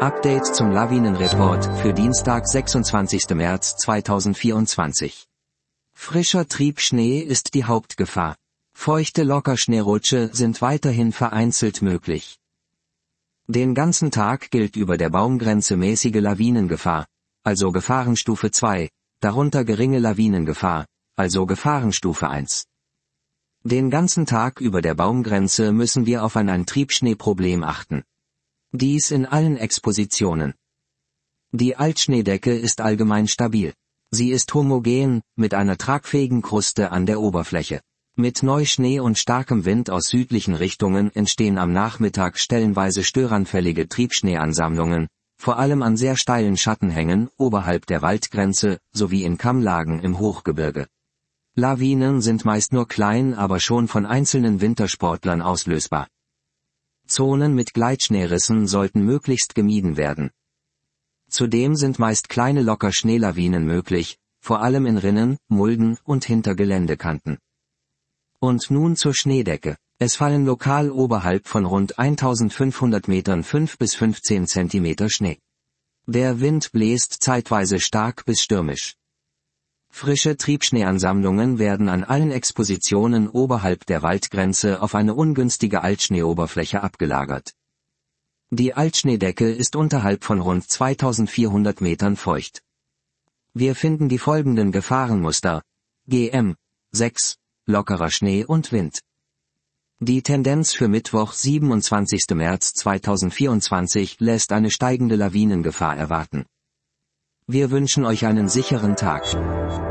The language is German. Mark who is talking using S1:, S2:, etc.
S1: Update zum Lawinenreport für Dienstag 26. März 2024. Frischer Triebschnee ist die Hauptgefahr. Feuchte Lockerschneerutsche sind weiterhin vereinzelt möglich. Den ganzen Tag gilt über der Baumgrenze mäßige Lawinengefahr, also Gefahrenstufe 2, darunter geringe Lawinengefahr, also Gefahrenstufe 1. Den ganzen Tag über der Baumgrenze müssen wir auf ein Triebschneeproblem achten. Dies in allen Expositionen. Die Altschneedecke ist allgemein stabil. Sie ist homogen, mit einer tragfähigen Kruste an der Oberfläche. Mit Neuschnee und starkem Wind aus südlichen Richtungen entstehen am Nachmittag stellenweise störanfällige Triebschneeansammlungen, vor allem an sehr steilen Schattenhängen oberhalb der Waldgrenze sowie in Kammlagen im Hochgebirge. Lawinen sind meist nur klein, aber schon von einzelnen Wintersportlern auslösbar. Zonen mit Gleitschneerissen sollten möglichst gemieden werden. Zudem sind meist kleine Lockerschneelawinen möglich, vor allem in Rinnen, Mulden und hinter Geländekanten. Und nun zur Schneedecke. Es fallen lokal oberhalb von rund 1500 Metern 5 bis 15 Zentimeter Schnee. Der Wind bläst zeitweise stark bis stürmisch. Frische Triebschneeansammlungen werden an allen Expositionen oberhalb der Waldgrenze auf eine ungünstige Altschneeoberfläche abgelagert. Die Altschneedecke ist unterhalb von rund 2400 Metern feucht. Wir finden die folgenden Gefahrenmuster: GM 6, lockerer Schnee und Wind. Die Tendenz für Mittwoch, 27. März 2024 lässt eine steigende Lawinengefahr erwarten. Wir wünschen euch einen sicheren Tag.